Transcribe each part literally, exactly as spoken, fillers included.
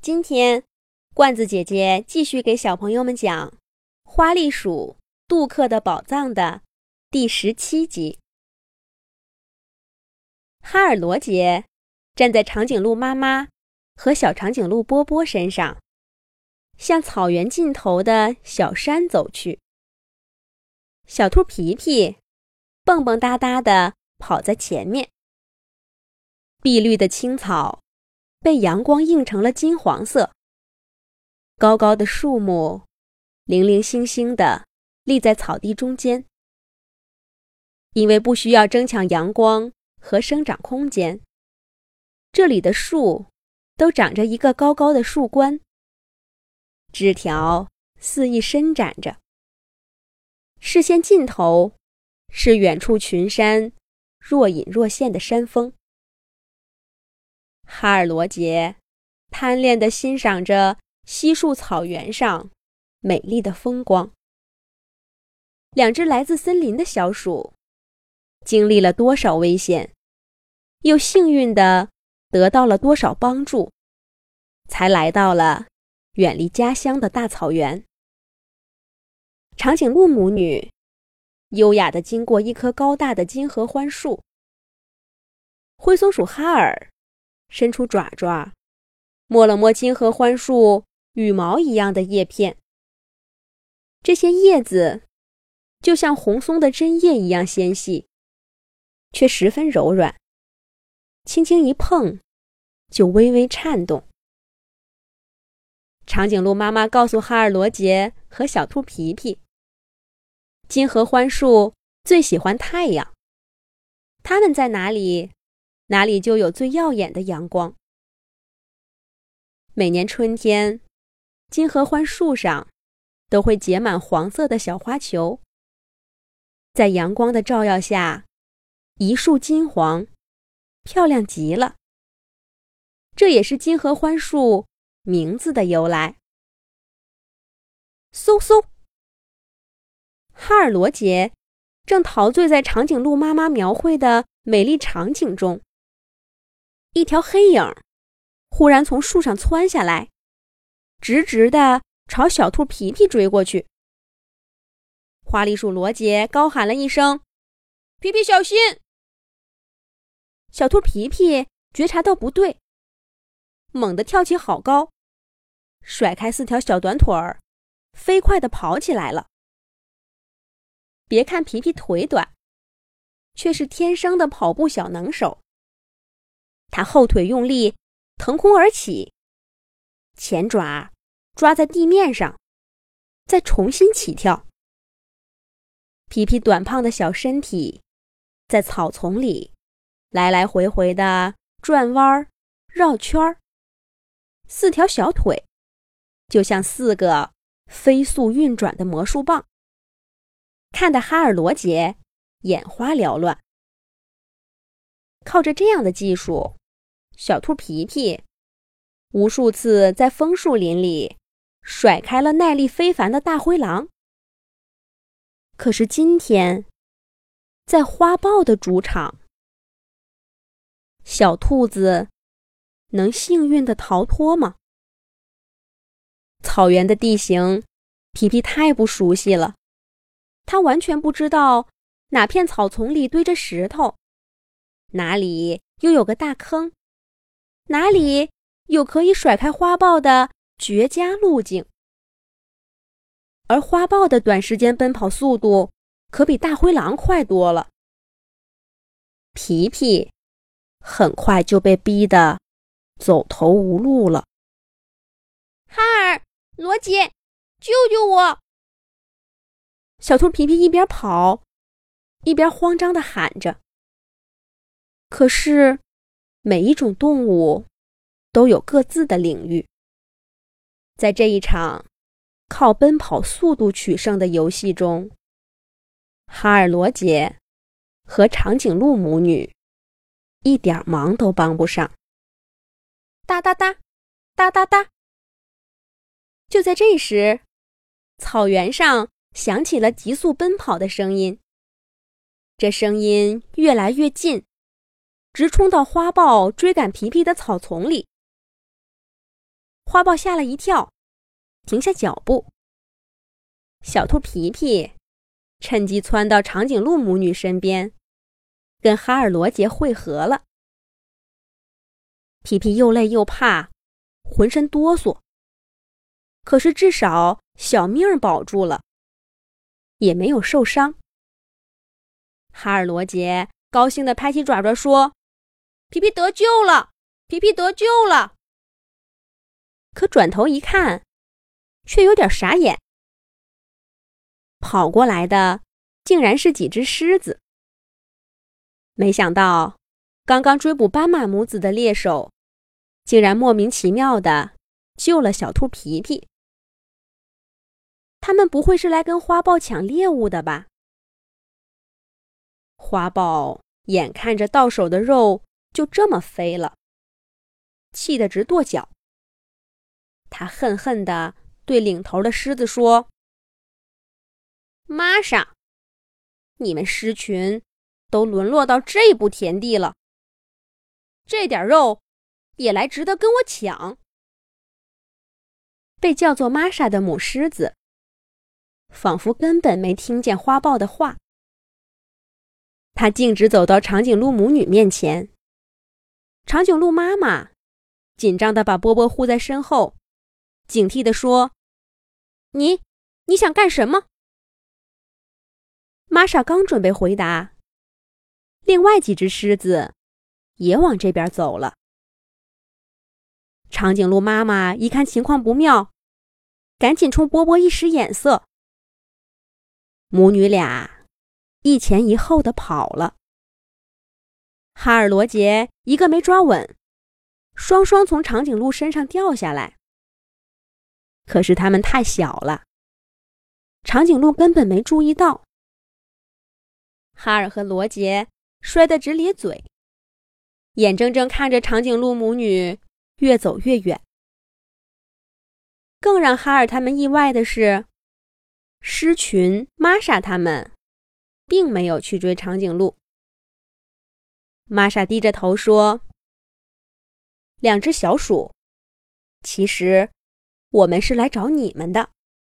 今天，罐子姐姐继续给小朋友们讲《花栗鼠杜克的宝藏》的第十七集。哈尔罗杰站在长颈鹿妈妈和小长颈鹿波波身上，向草原尽头的小山走去。小兔皮皮蹦蹦哒哒地跑在前面。碧绿的青草被阳光映成了金黄色，高高的树木零零星星地立在草地中间。因为不需要争抢阳光和生长空间，这里的树都长着一个高高的树冠，枝条肆意伸展着。视线尽头是远处群山若隐若现的山峰。哈尔罗杰贪恋地欣赏着稀树草原上美丽的风光。两只来自森林的小鼠经历了多少危险，又幸运地得到了多少帮助，才来到了远离家乡的大草原。长颈鹿母女优雅地经过一棵高大的金合欢树。灰松鼠哈尔伸出爪爪，摸了摸金合欢树羽毛一样的叶片。这些叶子就像红松的针叶一样纤细，却十分柔软，轻轻一碰就微微颤动。长颈鹿妈妈告诉哈尔罗杰和小兔皮皮，金合欢树最喜欢太阳，它们在哪里，哪里就有最耀眼的阳光。每年春天，金合欢树上都会结满黄色的小花球，在阳光的照耀下，一树金黄，漂亮极了。这也是金合欢树名字的由来。嗖嗖，哈尔罗杰正陶醉在长颈鹿妈妈描绘的美丽场景中。一条黑影忽然从树上窜下来，直直地朝小兔皮皮追过去。花栗鼠罗杰高喊了一声：“皮皮小心！”小兔皮皮觉察到不对，猛地跳起好高，甩开四条小短腿儿，飞快地跑起来了。别看皮皮腿短，却是天生的跑步小能手。他后腿用力，腾空而起，前爪抓在地面上，再重新起跳。皮皮短胖的小身体在草丛里来来回回地转弯绕圈，四条小腿就像四个飞速运转的魔术棒，看得哈尔罗杰眼花缭乱。靠着这样的技术，小兔皮皮无数次在枫树林里甩开了耐力非凡的大灰狼。可是今天，在花豹的主场，小兔子能幸运地逃脱吗？草原的地形，皮皮太不熟悉了，他完全不知道哪片草丛里堆着石头，哪里又有个大坑，哪里有可以甩开花豹的绝佳路径。而花豹的短时间奔跑速度可比大灰狼快多了。皮皮很快就被逼得走投无路了。 哈尔罗杰，救救我！ 小兔皮皮一边跑一边慌张地喊着。可是每一种动物都有各自的领域，在这一场靠奔跑速度取胜的游戏中，哈尔罗杰和长颈鹿母女一点忙都帮不上。哒哒哒，哒哒哒。就在这时，草原上响起了急速奔跑的声音。这声音越来越近，直冲到花豹追赶皮皮的草丛里。 花豹吓了一跳，停下脚步。小兔皮皮趁机窜到长颈鹿母女身边，跟哈尔罗杰会合了。皮皮又累又怕，浑身哆嗦，可是至少小命儿保住了，也没有受伤。哈尔罗杰高兴地拍起爪爪说：“ 皮皮得救了，皮皮得救了。” 可转头一看，却有点傻眼。跑过来的竟然是几只狮子。没想到，刚刚追捕斑马母子的猎手，竟然莫名其妙地救了小兔皮皮。他们不会是来跟花豹抢猎物的吧？花豹眼看着到手的肉就这么飞了，气得直跺脚。他恨恨地对领头的狮子说：“玛莎，你们狮群都沦落到这步田地了，这点肉也来值得跟我抢。”被叫做玛莎的母狮子仿佛根本没听见花豹的话，他径直走到长颈鹿母女面前。长颈鹿妈妈紧张地把波波护在身后，警惕地说：“你，你想干什么？”玛莎刚准备回答，另外几只狮子也往这边走了。长颈鹿妈妈一看情况不妙，赶紧冲波波一使眼色。母女俩一前一后地跑了。哈尔罗杰一个没抓稳，双双从长颈鹿身上掉下来。可是它们太小了，长颈鹿根本没注意到。哈尔和罗杰摔得直咧嘴，眼睁睁看着长颈鹿母女越走越远。更让哈尔他们意外的是，狮群玛莎他们并没有去追长颈鹿。玛莎低着头说：“两只小鼠，其实我们是来找你们的。”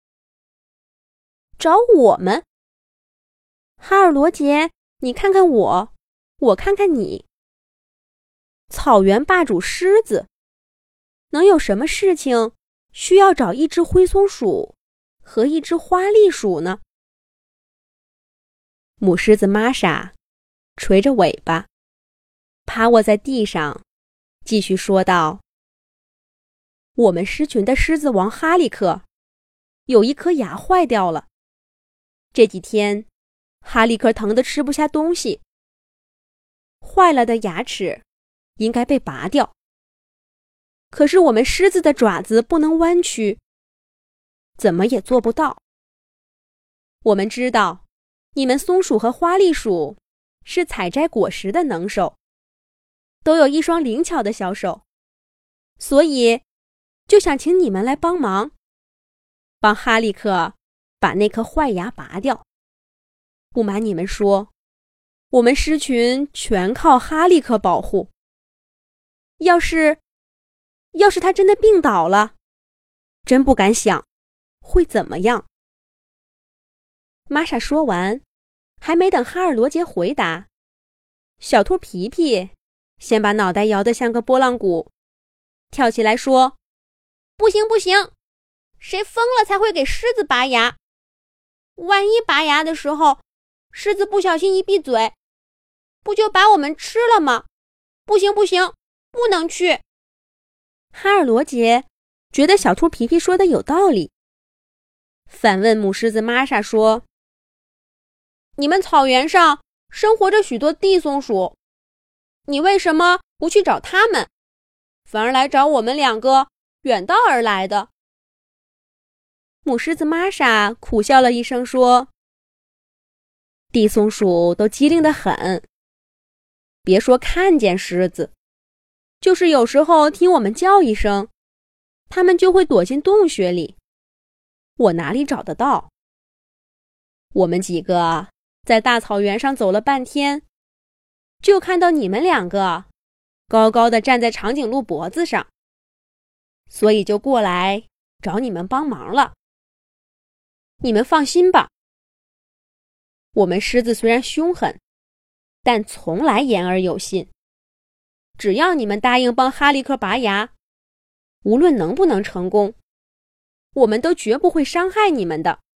找我们？哈尔罗杰，你看看我，我看看你。草原霸主狮子，能有什么事情需要找一只灰松鼠和一只花栗鼠呢？母狮子玛莎垂着尾巴，趴卧在地上，继续说道：“我们狮群的狮子王哈利克有一颗牙坏掉了，这几天哈利克疼得吃不下东西。坏了的牙齿应该被拔掉，可是我们狮子的爪子不能弯曲，怎么也做不到。我们知道你们松鼠和花栗鼠是采摘果实的能手，都有一双灵巧的小手，所以就想请你们来帮忙，帮哈利克把那颗坏牙拔掉。不瞒你们说，我们狮群全靠哈利克保护。要是要是他真的病倒了，真不敢想会怎么样。”玛莎说完，还没等哈尔罗杰回答，小兔皮皮先把脑袋摇得像个拨浪鼓，跳起来说：“ 不行不行，谁疯了才会给狮子拔牙？万一拔牙的时候，狮子不小心一闭嘴，不就把我们吃了吗？不行不行，不能去。” 哈尔罗杰觉得小兔皮皮说的有道理，反问母狮子玛莎说：“ 你们草原上生活着许多地松鼠，你为什么不去找他们，反而来找我们两个远道而来的？” 母狮子玛莎苦笑了一声说：“地松鼠都机灵得很，别说看见狮子，就是有时候听我们叫一声，它们就会躲进洞穴里，我哪里找得到？我们几个在大草原上走了半天，就看到你们两个高高地站在长颈鹿脖子上， 所以就过来找你们帮忙了。你们放心吧，我们狮子虽然凶狠，但从来言而有信。只要你们答应帮哈利克拔牙，无论能不能成功，我们都绝不会伤害你们的。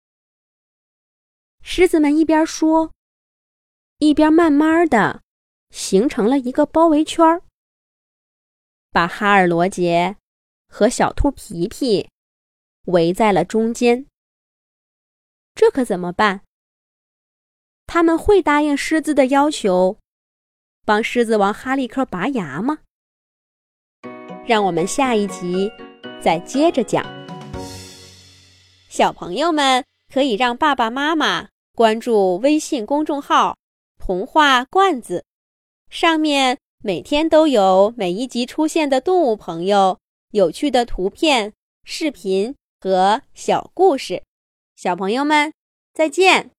狮子们一边说，一边慢慢地形成了一个包围圈，把哈尔罗杰和小兔皮皮围在了中间。这可怎么办？他们会答应狮子的要求，帮狮子王哈利克拔牙吗？让我们下一集再接着讲。小朋友们可以让爸爸妈妈关注微信公众号童话罐子，上面每天都有每一集出现的动物朋友、有趣的图片、视频和小故事。小朋友们，再见。